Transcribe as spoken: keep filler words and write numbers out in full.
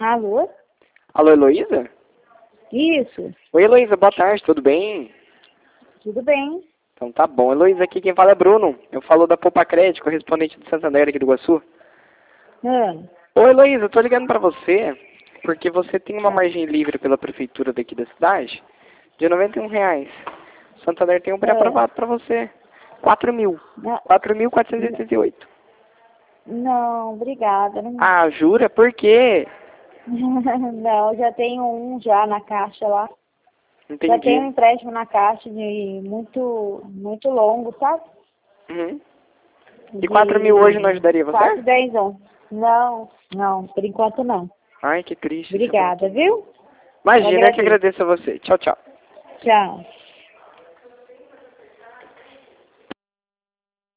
Alô? Alô, Heloísa? Isso, Oi, Heloísa, boa tarde, tudo bem? tudo bem. Então tá bom. Heloísa, aqui quem fala é Bruno. Eu falo da Poupa Crédito, correspondente do Santander aqui do Iguaçu. Ah, Ô, Heloísa, eu tô ligando pra você porque você tem uma margem livre pela prefeitura daqui da cidade de noventa e um reais. O Santander tem um ah, pré-aprovado pra você. quatro mil. não, quatro mil quatrocentos e oitenta e oito. não, obrigada. Não, Ah, jura? Por quê? não, já tenho um já na caixa lá. Já tenho um Entendi. empréstimo na caixa de muito, muito longo, sabe? Uhum. E quatro mil hoje não De ajudaria quase você? dez anos. Não, não, por enquanto não. Ai, que triste. Isso Obrigada, acontece. viu? Eu Imagina, eu que agradeço. agradeço a você. Tchau, tchau. Tchau.